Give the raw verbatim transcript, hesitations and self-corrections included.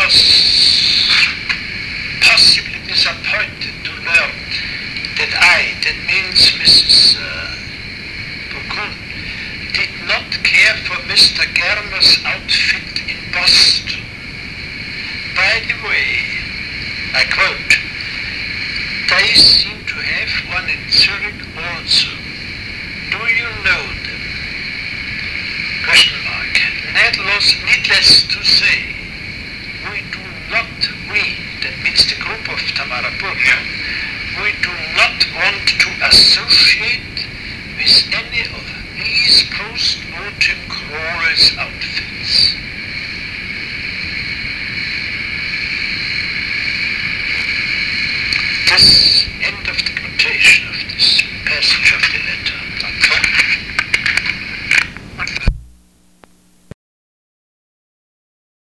was possibly disappointed to learn that I, that means Missus Uh, Burkund, did not care for Mister Germer's outfit in Boston. By the way, I quote, "They seem to have one in Zurich also. Do you know them?" Question mark. Needless, needless to say, we do not, we, that means the group of Tamara Burkund, we do not want to associate with any of these post-mortem crawlers' outfits. This